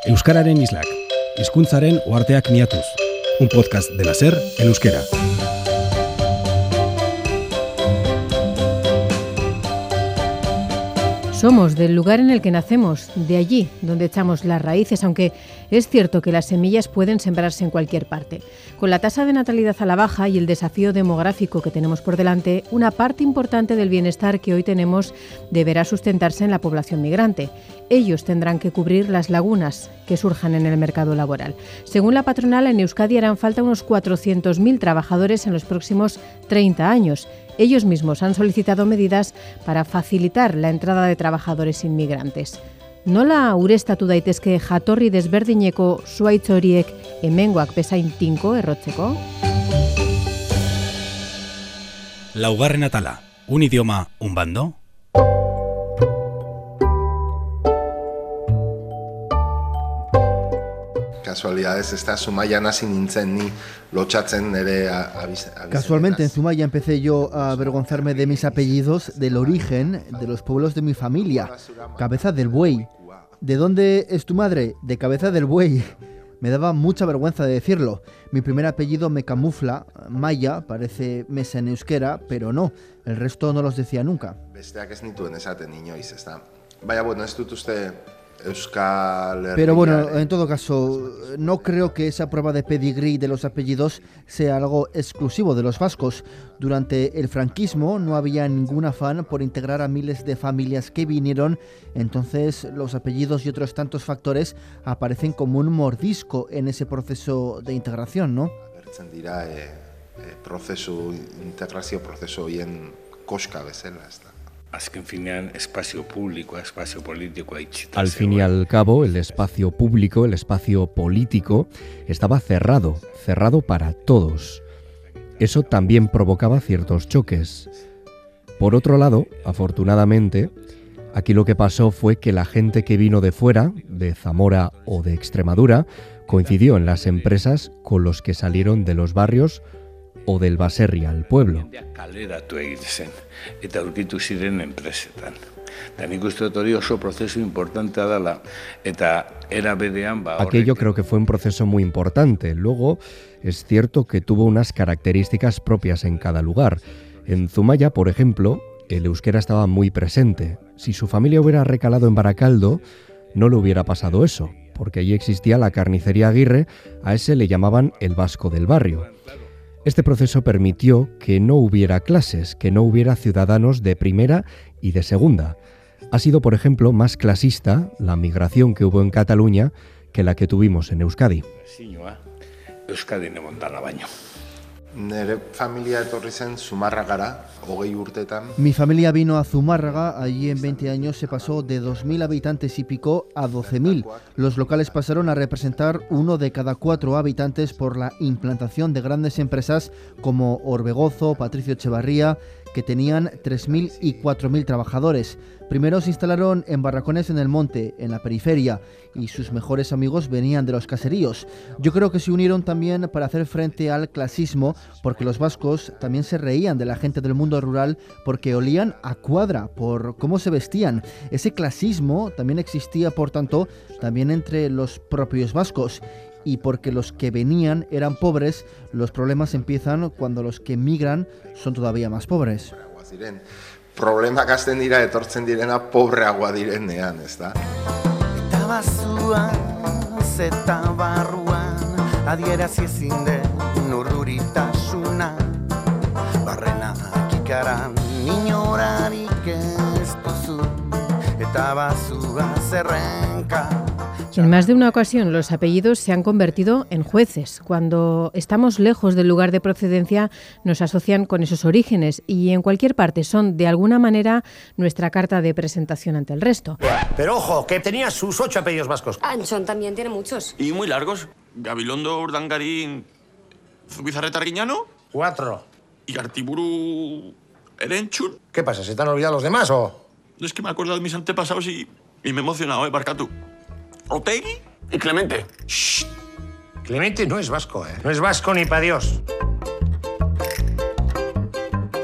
Euskararen islak, hizkuntzaren uharteak miatuz. Un podcast de la SER en euskera. Somos del lugar en el que nacemos, de allí donde echamos las raíces, aunque es cierto que las semillas pueden sembrarse en cualquier parte. Con la tasa de natalidad a la baja y el desafío demográfico que tenemos por delante, una parte importante del bienestar que hoy tenemos deberá sustentarse en la población migrante. Ellos tendrán que cubrir las lagunas que surjan en el mercado laboral. Según la patronal, en Euskadi harán falta unos 400.000 trabajadores en los próximos 30 años. Ellos mismos han solicitado medidas para facilitar la entrada de trabajadores inmigrantes. Nola ureztatu daitezke jatorri desberdineko zuhaitz horiek hemengoak bezain tinko errotzeko? Laugarren atala, un idioma, un bando? Casualidades, esta Zumaian hasi nintzen ni lotxatzen nere Casualmente en Zumaya empecé yo a avergonzarme de mis apellidos, del origen de los pueblos de mi familia. Cabeza del Buey. ¿De dónde es tu madre? De Cabeza del Buey. Me daba mucha vergüenza de decirlo. Mi primer apellido me camufla, Maya, parece mesa en euskera, pero no. El resto no los decía nunca. Besteak ez nituen esaten inoiz, ezta. Baina, bueno, ez dut uste Euskal Herria. Pero bueno, en todo caso, no creo que esa prueba de pedigrí de los apellidos sea algo exclusivo de los vascos. Durante el franquismo no había ningún afán por integrar a miles de familias que vinieron, entonces los apellidos y otros tantos factores aparecen como un mordisco en ese proceso de integración, ¿no? Agertzen dira integrazio prozesu horien koska bezala, ez da. Al fin y al cabo, el espacio público, el espacio político, estaba cerrado para todos. Eso también provocaba ciertos choques. Por otro lado, afortunadamente, aquí lo que pasó fue que la gente que vino de fuera, de Zamora o de Extremadura, coincidió en las empresas con los que salieron de los barrios o del baserri al pueblo. Aquello creo que fue un proceso muy importante. Luego, es cierto que tuvo unas características propias en cada lugar. En Zumaya, por ejemplo, el euskera estaba muy presente. Si su familia hubiera recalado en Baracaldo, no le hubiera pasado eso, porque allí existía la carnicería Aguirre, a ese le llamaban el vasco del barrio. Este proceso permitió que no hubiera clases, que no hubiera ciudadanos de primera y de segunda. Ha sido, por ejemplo, más clasista la migración que hubo en Cataluña que la que tuvimos en Euskadi. Nere familia etorri zen Zumárragara, 20 urtetan. Mi familia vino a Zumárraga, allí en 20 años se pasó de 2.000 habitantes y pico a 12.000. Los locales pasaron a representar 1 de cada 4 habitantes por la implantación de grandes empresas como Orbegozo, Patricio Echevarría, que tenían 3.000 y 4.000 trabajadores. Primero se instalaron en barracones en el monte, en la periferia, y sus mejores amigos venían de los caseríos. Yo creo que se unieron también para hacer frente al clasismo, porque los vascos también se reían de la gente del mundo rural porque olían a cuadra por cómo se vestían. Ese clasismo también existía, por tanto, también entre los propios vascos. Y porque los que venían eran pobres, los problemas empiezan cuando los que migran son todavía más pobres. Problemak hasten dira etortzen direna pobreagoa direnean, ez da? Eta bazuan, zeta barruan, adierazi ezin den urduritasuna, barrena kikaran inorarik ez duzu, eta bazua zerrenka. En más de una ocasión, los apellidos se han convertido en jueces. Cuando estamos lejos del lugar de procedencia, nos asocian con esos orígenes y en cualquier parte son, de alguna manera, nuestra carta de presentación ante el resto. Pero ojo, que tenía sus 8 apellidos vascos. Anchón también tiene muchos. Y muy largos. Gabilondo, Urdangarín, Zubizarreta Arguiñano. 4. Y Artiburu Erenchun. ¿Qué pasa? ¿Se te han olvidado los demás o...? Es que me acuerdo de mis antepasados y me he emocionado, Barkatu. Otegui y Clemente. Shh. Clemente no es vasco, ¿eh? No es vasco ni pa' Dios.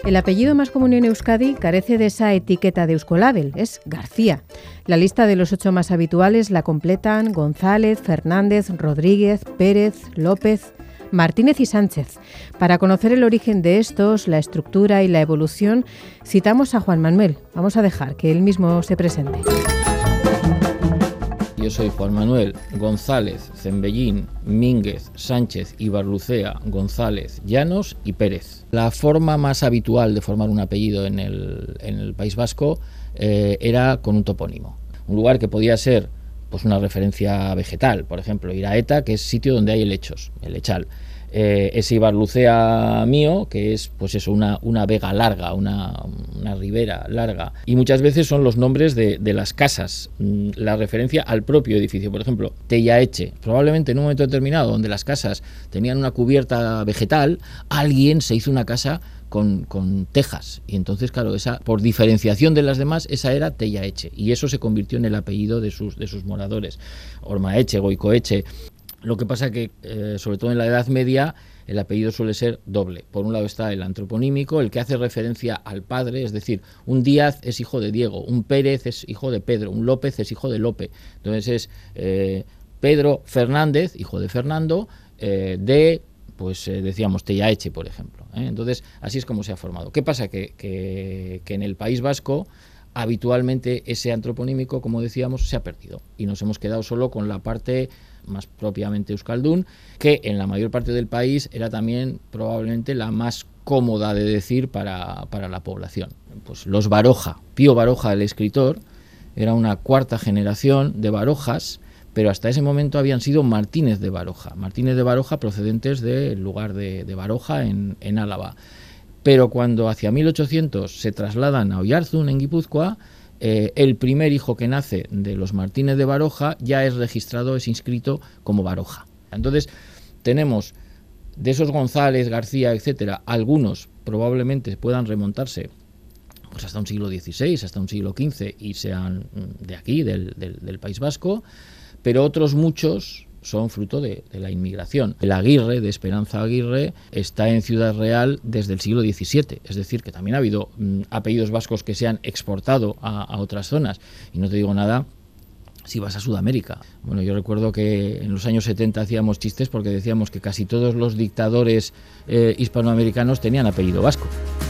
El apellido más común en Euskadi carece de esa etiqueta de Euskolabel, es García. La lista de los 8 más habituales la completan González, Fernández, Rodríguez, Pérez, López, Martínez y Sánchez. Para conocer el origen de estos, la estructura y la evolución, citamos a Juan Manuel. Vamos a dejar que él mismo se presente. Yo soy Juan Manuel González, Zembellín, Mínguez, Sánchez, Ibarlucea, González, Llanos y Pérez. La forma más habitual de formar un apellido en el País Vasco era con un topónimo. Un lugar que podía ser pues una referencia vegetal, por ejemplo, Iraeta, que es sitio donde hay helechos, el lechal. Ese Ibarlucea mío, que es pues eso, una vega larga, una ribera larga, y muchas veces son los nombres de las casas, la referencia al propio edificio. Por ejemplo, Tellaeche, probablemente en un momento determinado donde las casas tenían una cubierta vegetal, alguien se hizo una casa con tejas, y entonces claro, esa, por diferenciación de las demás, esa era Tellaeche, y eso se convirtió en el apellido de sus moradores. Ormaeche, Goicoeche. Lo que pasa que, sobre todo en la Edad Media, el apellido suele ser doble. Por un lado está el antroponímico, el que hace referencia al padre, es decir, un Díaz es hijo de Diego, un Pérez es hijo de Pedro, un López es hijo de Lope. Entonces es Pedro Fernández, hijo de Fernando, decíamos Tellaeche, por ejemplo. Entonces, así es como se ha formado. ¿Qué pasa? Que en el País Vasco habitualmente ese antroponímico, como decíamos, se ha perdido y nos hemos quedado solo con la parte más propiamente euskaldún, que en la mayor parte del país era también probablemente la más cómoda de decir para la población. Pues los Baroja, Pío Baroja, el escritor, era una cuarta generación de Barojas, pero hasta ese momento habían sido Martínez de Baroja procedentes del lugar de Baroja en Álava. Pero cuando hacia 1800 se trasladan a Oyarzún, en Guipúzcoa, el primer hijo que nace de los Martínez de Baroja ya es registrado, es inscrito como Baroja. Entonces tenemos de esos González, García, etcétera, algunos probablemente puedan remontarse pues hasta un siglo XVI, hasta un siglo XV y sean de aquí, del País Vasco, pero otros muchos son fruto de la inmigración. El Aguirre, de Esperanza Aguirre, está en Ciudad Real desde el siglo XVII, es decir, que también ha habido apellidos vascos que se han exportado a otras zonas, y no te digo nada si vas a Sudamérica. Bueno, yo recuerdo que en los años 70 hacíamos chistes porque decíamos que casi todos los dictadores hispanoamericanos tenían apellido vasco.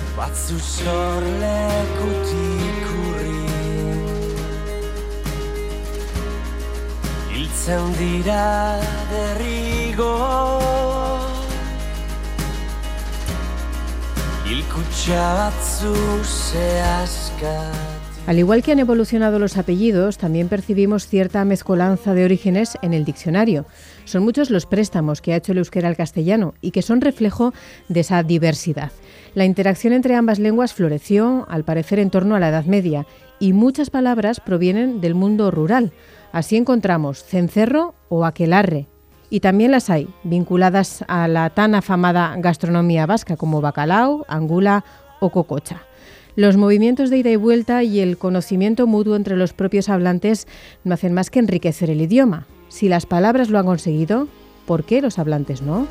Al igual que han evolucionado los apellidos, también percibimos cierta mezcolanza de orígenes en el diccionario. Son muchos los préstamos que ha hecho el euskera al castellano y que son reflejo de esa diversidad. La interacción entre ambas lenguas floreció, al parecer, en torno a la Edad Media, y muchas palabras provienen del mundo rural. Así encontramos cencerro o aquelarre, y también las hay vinculadas a la tan afamada gastronomía vasca como bacalao, angula o cococha. Los movimientos de ida y vuelta y el conocimiento mutuo entre los propios hablantes no hacen más que enriquecer el idioma. Si las palabras lo han conseguido, ¿por qué los hablantes no?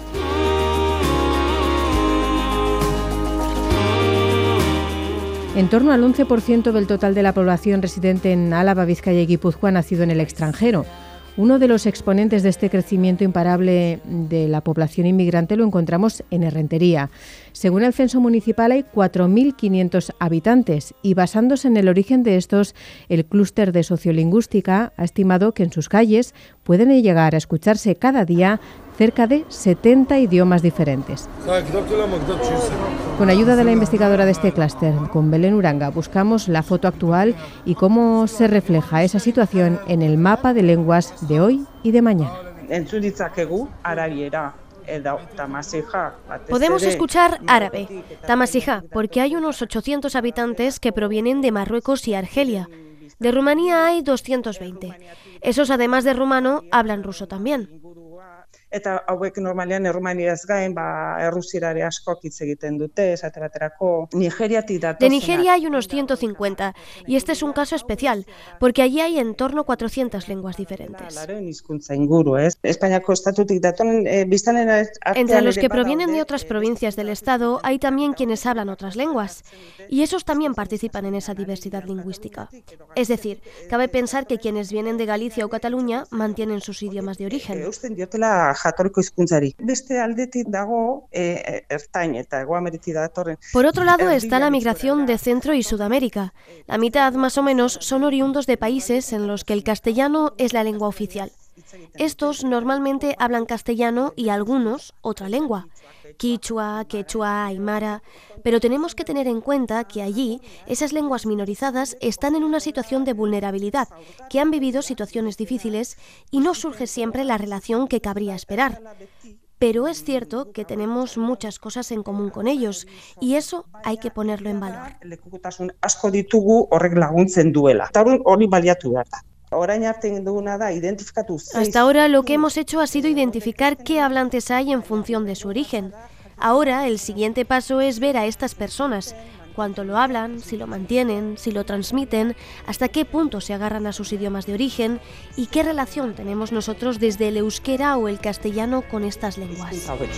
En torno al 11% del total de la población residente en Álava, Vizcaya y Guipúzcoa ha nacido en el extranjero. Uno de los exponentes de este crecimiento imparable de la población inmigrante lo encontramos en Errentería. Según el censo municipal hay 4.500 habitantes y, basándose en el origen de estos, el clúster de sociolingüística ha estimado que en sus calles pueden llegar a escucharse cada día cerca de 70 idiomas diferentes. Con ayuda de la investigadora de este clúster, con Belén Uranga, buscamos la foto actual y cómo se refleja esa situación en el mapa de lenguas de hoy y de mañana. Podemos escuchar árabe, tamasija, porque hay unos 800 habitantes que provienen de Marruecos y Argelia. De Rumanía hay 220. Esos, además de rumano, hablan ruso también. eta hauek normalean errumaniaz gain, errusierare askok hitz egiten dute, esate baterako Nigeriatik datozenak. De Nigeria hay unos 150, y este es un caso especial, porque allí hay en torno 400 lenguas diferentes. Entre los que provienen de otras provincias del Estado, hay también quienes hablan otras lenguas, y esos también participan en esa diversidad lingüística. Es decir, cabe pensar que quienes vienen de Galicia o Cataluña mantienen sus idiomas de origen. Por otro lado está la migración de Centro y Sudamérica. La mitad, más o menos, son oriundos de países en los que el castellano es la lengua oficial. Estos normalmente hablan castellano y algunos otra lengua, quichua, quechua, aymara, pero tenemos que tener en cuenta que allí esas lenguas minorizadas están en una situación de vulnerabilidad, que han vivido situaciones difíciles y no surge siempre la relación que cabría esperar. Pero es cierto que tenemos muchas cosas en común con ellos, y eso hay que ponerlo en valor. Hasta ahora lo que hemos hecho ha sido identificar qué hablantes hay en función de su origen. Ahora el siguiente paso es ver a estas personas, cuánto lo hablan, si lo mantienen, si lo transmiten, hasta qué punto se agarran a sus idiomas de origen y qué relación tenemos nosotros desde el euskera o el castellano con estas lenguas.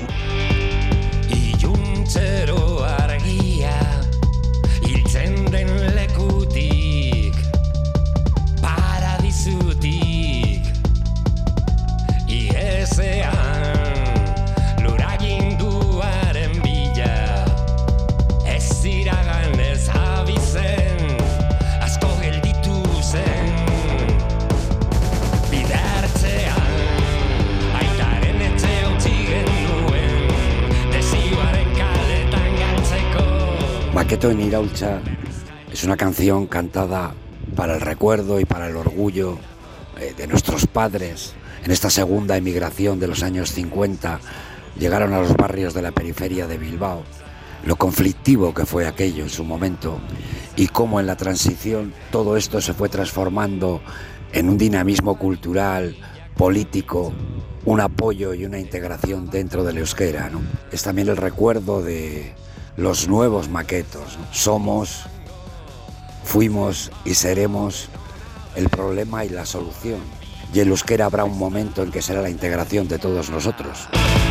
Maketo en Iraultza es una canción cantada para el recuerdo y para el orgullo de nuestros padres. En esta segunda emigración de los años 50 llegaron a los barrios de la periferia de Bilbao, lo conflictivo que fue aquello en su momento y cómo en la transición todo esto se fue transformando en un dinamismo cultural, político, un apoyo y una integración dentro del euskera, ¿no? Es también el recuerdo de los nuevos maquetos, ¿no? Somos, fuimos y seremos el problema y la solución. Y el euskera habrá un momento en que será la integración de todos nosotros.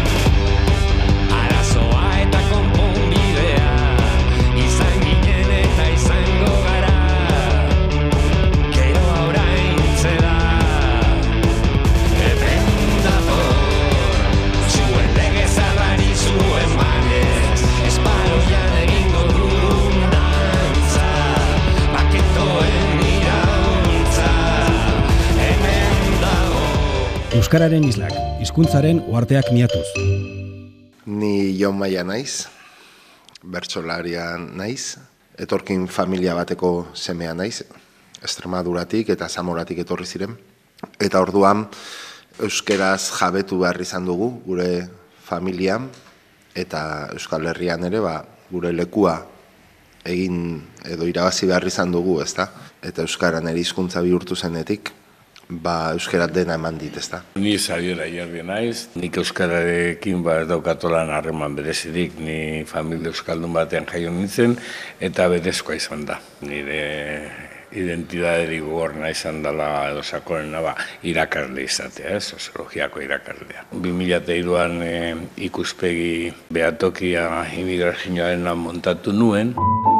Euskararen islak, hizkuntzaren uharteak miatuz. Ni Jon Maia naiz, bertsolaria naiz, etorkin familia bateko semea naiz, Extremaduratik eta Zamoratik etorri ziren. Eta orduan euskeraz jabetu behar izan dugu gure familian eta Euskal Herrian ere gure lekua egin edo irabazi behar izan dugu, ezta? Eta euskaran ere hizkuntza bihurtu zenetik, euskerat dena eman dit, ezta? Ni Xabier Ayerdi naiz, nik euskararekin ez daukatolan harreman berezirik, ni familia euskaldun batean jaio nintzen, eta berezkoa izan da. Nire identidaderik gogorra izan dela edo sakonena irakasle izatea, soziologiako irakaslea. 2003an ikuspegi behatokia immigrazioaren montatu nuen.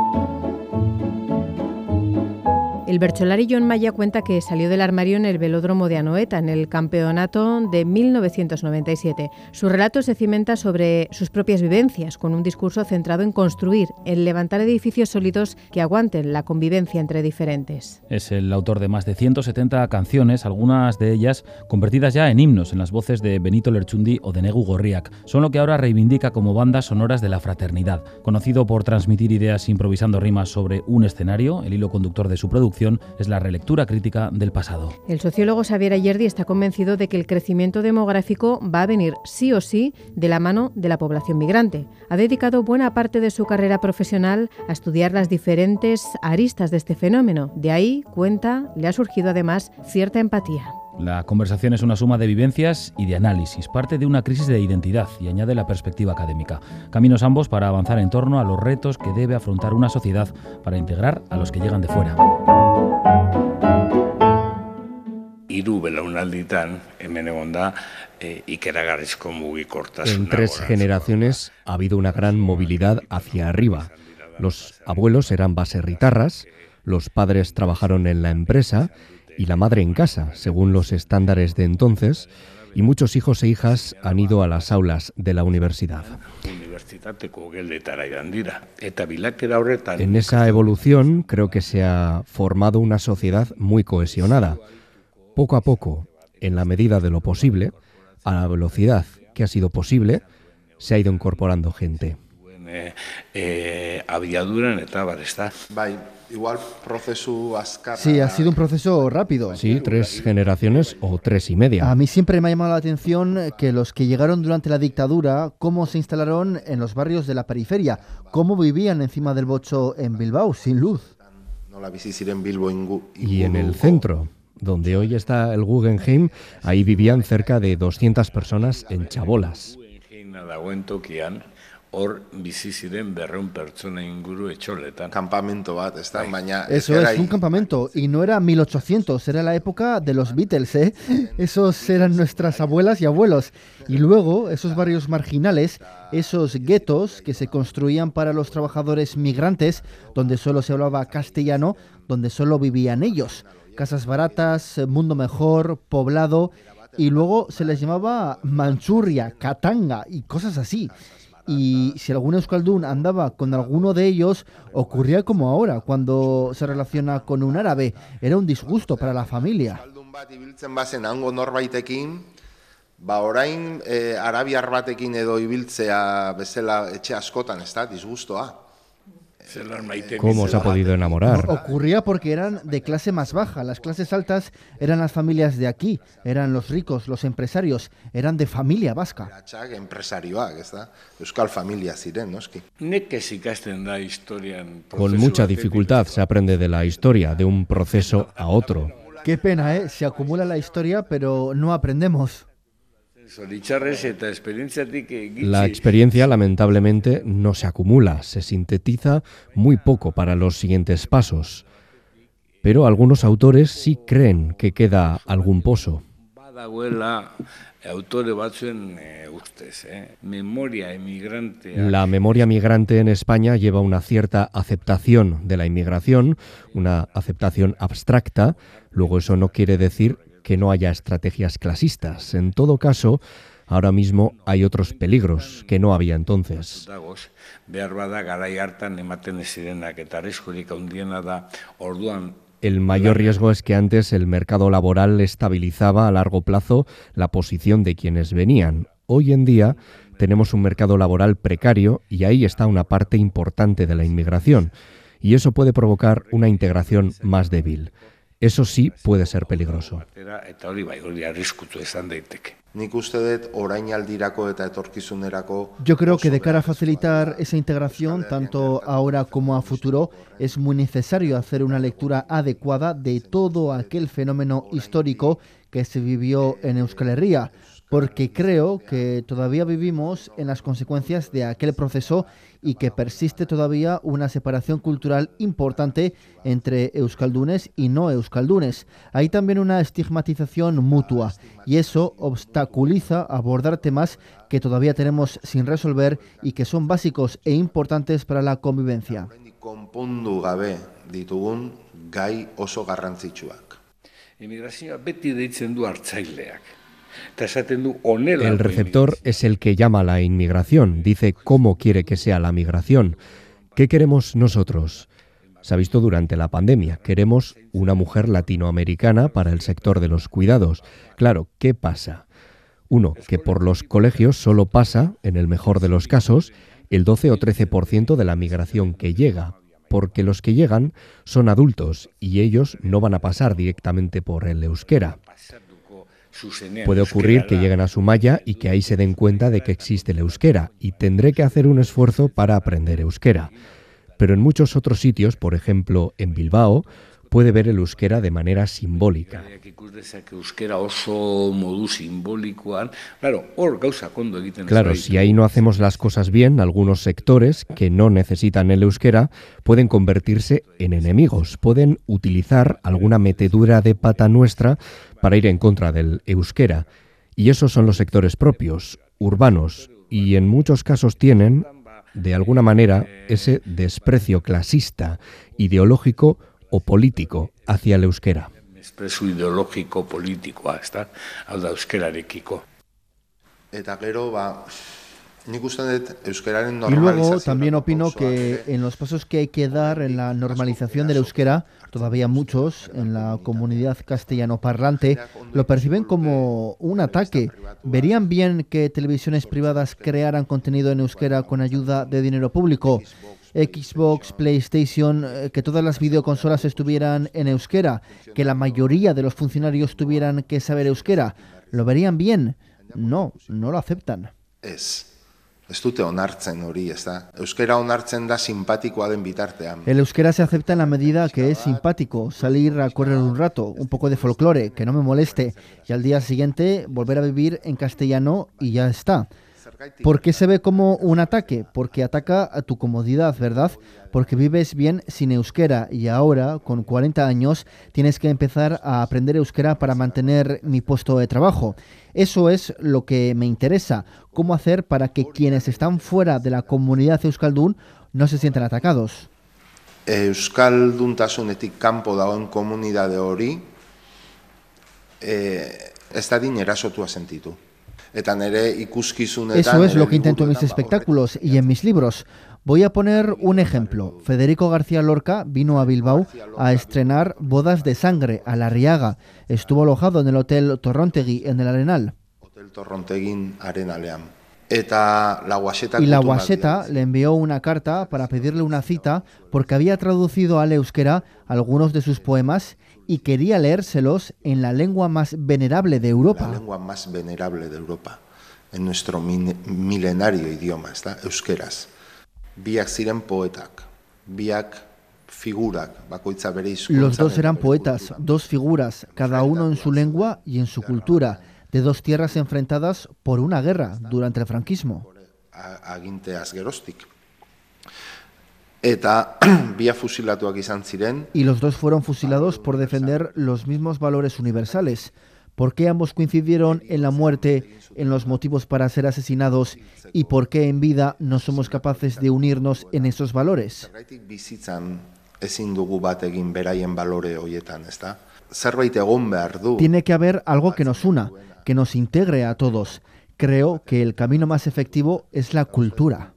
El bertsolari Jon Maia cuenta que salió del armario en el velódromo de Anoeta, en el campeonato de 1997. Su relato se cimenta sobre sus propias vivencias, con un discurso centrado en construir, en levantar edificios sólidos que aguanten la convivencia entre diferentes. Es el autor de más de 170 canciones, algunas de ellas convertidas ya en himnos en las voces de Benito Lertxundi o de Negu Gorriak. Son lo que ahora reivindica como bandas sonoras de la fraternidad. Conocido por transmitir ideas improvisando rimas sobre un escenario, el hilo conductor de su producción es la relectura crítica del pasado. El sociólogo Xabier Ayerdi está convencido de que el crecimiento demográfico va a venir sí o sí de la mano de la población migrante. Ha dedicado buena parte de su carrera profesional a estudiar las diferentes aristas de este fenómeno. De ahí, cuenta, le ha surgido además cierta empatía. La conversación es una suma de vivencias y de análisis, parte de una crisis de identidad y añade la perspectiva académica. Caminos ambos para avanzar en torno a los retos que debe afrontar una sociedad para integrar a los que llegan de fuera. Hiru belaunalditan hemen egon da ikeragarrizko mugikortasuna. En 3 generaciones ha habido una gran movilidad hacia arriba. Los abuelos eran baserritarras, los padres trabajaron en la empresa y la madre en casa, según los estándares de entonces, y muchos hijos e hijas han ido a las aulas de la universidad. En esa evolución creo que se ha formado una sociedad muy cohesionada. Poco a poco, en la medida de lo posible, a la velocidad que ha sido posible, se ha ido incorporando gente. Sí, ha sido un proceso rápido. Sí, 3 generaciones o 3 y media. A mí siempre me ha llamado la atención que los que llegaron durante la dictadura, cómo se instalaron en los barrios de la periferia, cómo vivían encima del Bocho en Bilbao, sin luz. Y en el centro, donde hoy está el Guggenheim, ahí vivían cerca de 200 personas en chabolas. Hor bizi ziren 200 pertsona inguru etxoletan. Campamento bat, ezta? Baina eso es un campamento, y no era 1800, era la época de los Beatles, ¿eh? Esos eran nuestras abuelas y abuelos. Y luego, esos barrios marginales, esos guetos que se construían para los trabajadores migrantes, donde solo se hablaba castellano, donde solo vivían ellos. Casas baratas, mundo mejor, poblado, y luego se les llamaba Manchuria, Katanga y cosas así. Y si algún euskaldun andaba con alguno de ellos, ocurría como ahora, cuando se relaciona con un árabe. Era un disgusto para la familia. Orain arabiar batekin edo ibiltzea bezala etxe askotan, ez da, disgustoa. ¿Cómo se ha podido enamorar? Ocurría porque eran de clase más baja. Las clases altas eran las familias de aquí, eran los ricos, los empresarios, eran de familia vasca. Euskal familia ziren, noski. Con mucha dificultad se aprende de la historia, de un proceso a otro. Qué pena, ¿eh? Se acumula la historia, pero no aprendemos. La experiencia, lamentablemente, no se acumula, se sintetiza muy poco para los siguientes pasos. Pero algunos autores sí creen que queda algún pozo. La memoria migrante en España lleva una cierta aceptación de la inmigración, una aceptación abstracta. Luego eso no quiere decir que no haya estrategias clasistas. En todo caso, ahora mismo hay otros peligros que no había entonces. El mayor riesgo es que antes el mercado laboral estabilizaba a largo plazo la posición de quienes venían. Hoy en día tenemos un mercado laboral precario y ahí está una parte importante de la inmigración. Y eso puede provocar una integración más débil. Eso sí puede ser peligroso. Yo creo que de cara a facilitar esa integración, tanto ahora como a futuro, es muy necesario hacer una lectura adecuada de todo aquel fenómeno histórico que se vivió en Euskal Herria, porque creo que todavía vivimos en las consecuencias de aquel proceso y que persiste todavía una separación cultural importante entre euskaldunes y no euskaldunes. Hay también una estigmatización mutua y eso obstaculiza abordar temas que todavía tenemos sin resolver y que son básicos e importantes para la convivencia. Konpondu gabe ditugun gai oso garrantzitsuak. Immigrazioa beti deitzen du hartzaileak. El receptor es el que llama a la inmigración, dice cómo quiere que sea la migración. ¿Qué queremos nosotros? Se ha visto durante la pandemia. Queremos una mujer latinoamericana para el sector de los cuidados. Claro, ¿qué pasa? Uno, que por los colegios solo pasa, en el mejor de los casos, el 12 o 13% de la migración que llega, porque los que llegan son adultos y ellos no van a pasar directamente por el euskera. Puede ocurrir que lleguen a Zumaya y que ahí se den cuenta de que existe el euskera y tendré que hacer un esfuerzo para aprender euskera. Pero en muchos otros sitios, por ejemplo en Bilbao, puede ver el euskera de manera simbólica. Claro, si ahí no hacemos las cosas bien, algunos sectores que no necesitan el euskera pueden convertirse en enemigos, pueden utilizar alguna metedura de pata nuestra para ir en contra del euskera. Y esos son los sectores propios, urbanos, y en muchos casos tienen, de alguna manera, ese desprecio clasista, ideológico o político hacia el euskera. Espresu ideologiko politikoa, ezta? Hau da euskerarekiko. Eta gero, nik uste dut euskeraren Y normalización. luego también opino que en los pasos que hay que dar en la normalización del euskera, todavía muchos en la comunidad castellano parlante lo perciben como un ataque. ¿Verían bien que televisiones privadas crearan contenido en euskera con ayuda de dinero público? Xbox, PlayStation, que todas las videoconsolas estuvieran en euskera, que la mayoría de los funcionarios tuvieran que saber euskera. ¿Lo verían bien? No, no lo aceptan. Ez dute onartzen hori, ez da? Euskera onartzen da simpatikoa den bitartean. El euskera se acepta en la medida que es simpático, salir a correr un rato, un poco de folclore, que no me moleste, y al día siguiente volver a vivir en castellano y ya está. ¿Por qué se ve como un ataque? Porque ataca a tu comodidad, ¿verdad? Porque vives bien sin euskera y ahora, con 40 años, tienes que empezar a aprender euskera para mantener mi puesto de trabajo. Eso es lo que me interesa. ¿Cómo hacer para que quienes están fuera de la comunidad euskaldun no se sientan atacados? Euskalduntasunetik kanpo dagoen komunitate hori ez dadin erasotua sentitu. Eso es lo que intento en mis espectáculos y en mis libros. Voy a poner un ejemplo. Federico García Lorca vino a Bilbao a estrenar Bodas de Sangre, a Larriaga. Estuvo alojado en el Hotel Torrontegui, en el Arenal. Hotel Torrontegui Arenalean. Y la Guaseta le envió una carta para pedirle una cita porque había traducido al euskera algunos de sus poemas y quería leérselos en la lengua más venerable de Europa. La lengua más venerable de Europa, en nuestro milenario idioma, está euskeraz. Biak ziren poetak, biak figurak, bakoitza bere hizkuntzan. Los dos eran poetas, dos figuras, cada uno en su lengua y en su cultura, de dos tierras enfrentadas por una guerra durante el franquismo. Aginteaz geroztik. Eta bia fusilatuak izan ziren. Y los dos fueron fusilados por defender los mismos valores universales. ¿Por qué ambos coincidieron en la muerte, en los motivos para ser asesinados y por qué en vida no somos capaces de unirnos en esos valores? Bizitzan ezin dugu bat egin beraien balore hoietan, ezta? Zerbait egon behar du. Tiene que haber algo que nos una, que nos integre a todos. Creo que el camino más efectivo es la cultura.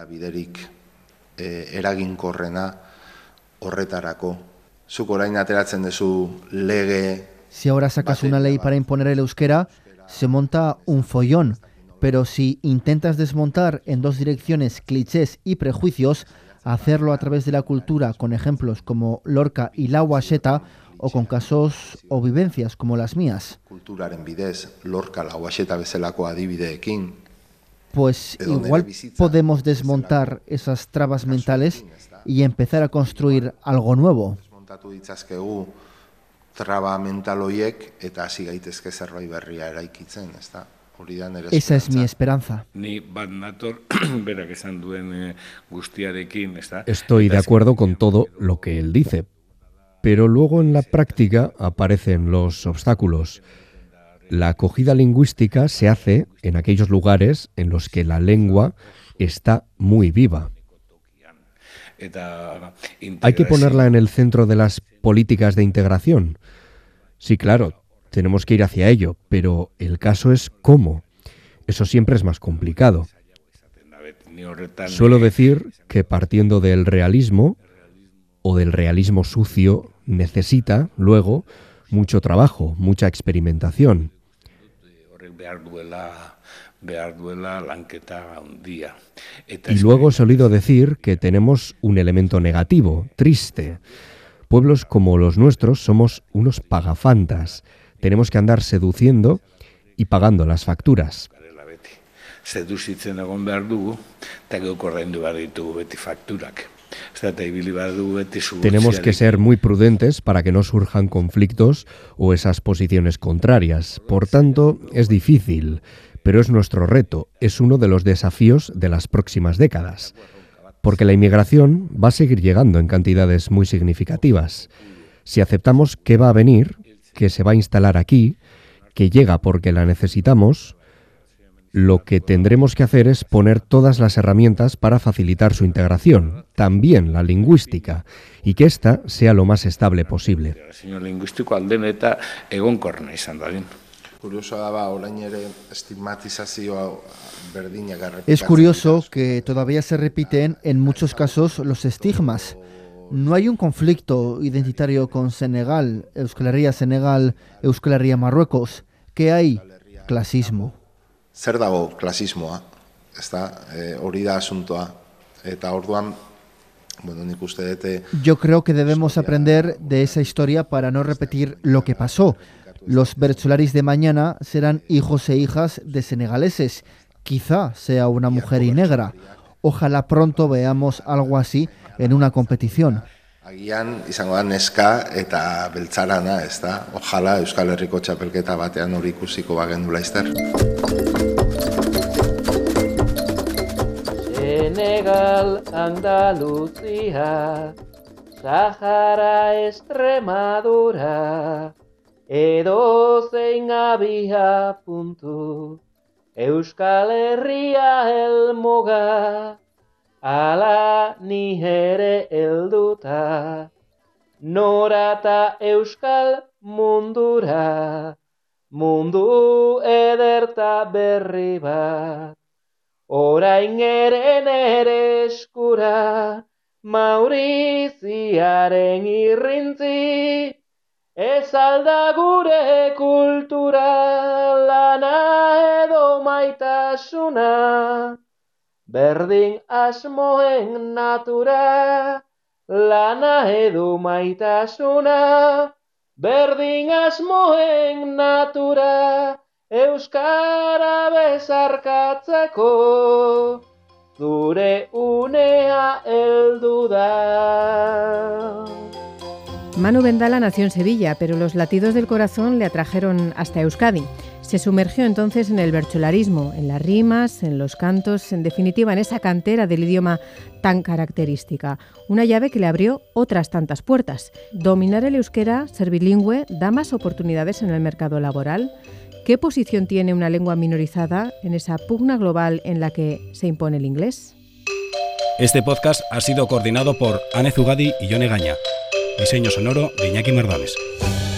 Eraginkorrena horretarako. Zuk orain ateratzen duzu lege. Si ahora sacas una ley para imponer el euskera, se monta un follón. Pero si intentas desmontar en dos direcciones clichés y prejuicios, hacerlo a través de la cultura con ejemplos como Lorca y la Guaseta, o con casos o vivencias como las mías. Kulturaren bidez, Lorca, la Guaseta bezalako adibideekin. Pues igual podemos desmontar esas trabas mentales y empezar a construir algo nuevo. Desmontatu ditzazkegu traba mental horiek eta hasi gaitezke zerbait berria eraikitzen, ezta? Esa es mi esperanza. Estoy de acuerdo con todo lo que él dice, pero luego en la práctica aparecen los obstáculos. La acogida lingüística se hace en aquellos lugares en los que la lengua está muy viva. ¿Hay que ponerla en el centro de las políticas de integración? Sí, claro, tenemos que ir hacia ello, pero el caso es cómo. Eso siempre es más complicado. Suelo decir que partiendo del realismo o del realismo sucio necesita, luego, mucho trabajo, mucha experimentación. Y luego he solido decir que tenemos un elemento negativo, triste. Pueblos como los nuestros somos unos pagafantas. Tenemos que andar seduciendo y pagando las facturas. Tenemos que ser muy prudentes para que no surjan conflictos o esas posiciones contrarias. Por tanto, es difícil, pero es nuestro reto, es uno de los desafíos de las próximas décadas. Porque la inmigración va a seguir llegando en cantidades muy significativas. Si aceptamos que va a venir, que se va a instalar aquí, que llega porque la necesitamos, lo que tendremos que hacer es poner todas las herramientas para facilitar su integración, también la lingüística, y que ésta sea lo más estable posible. Es curioso que todavía se repiten en muchos casos los estigmas. No hay un conflicto identitario con Senegal, Euskal Herria Senegal, Euskal Herria Marruecos. ¿Qué hay? Clasismo. Zer dago klasismoa, hori da asuntoa, eta orduan, nik uste dut... Yo creo que debemos aprender de esa historia para no repetir lo que pasó. Los bertsolaris de mañana serán hijos e hijas de senegaleses. Quizá sea una mujer y negra. Ojalá pronto veamos algo así en una competición. Agian izango da neska eta beltzarana, ezta? Ojalá Euskal Herriko txapelketa batean hori ikusiko bagendu laizter. Senegal, Andaluzia, Sahara, Extremadura, edozein abia puntu, Euskal Herria helmuga. Ala ni ere helduta, norata euskal mundura, mundu ederta berri bat. Orain ere nere eskura, Mauriziaren irrintzi, ez alda gure kultura, lana edo maitasuna. Berdin asmoen natura, lana edo maitasuna. Berdin asmoen natura, euskara bezarkatzeko, zure unea heldu da. Manu Vendala nació en Sevilla, pero los latidos del corazón le atrajeron hasta Euskadi. Se sumergió entonces en el bertsolarismo, en las rimas, en los cantos, en definitiva en esa cantera del idioma tan característica. Una llave que le abrió otras tantas puertas. ¿Dominar el euskera, ser bilingüe, da más oportunidades en el mercado laboral? ¿Qué posición tiene una lengua minorizada en esa pugna global en la que se impone el inglés? Este podcast ha sido coordinado por Ane Zugadi y Jone Gaña. Diseño sonoro de Iñaki Mardones.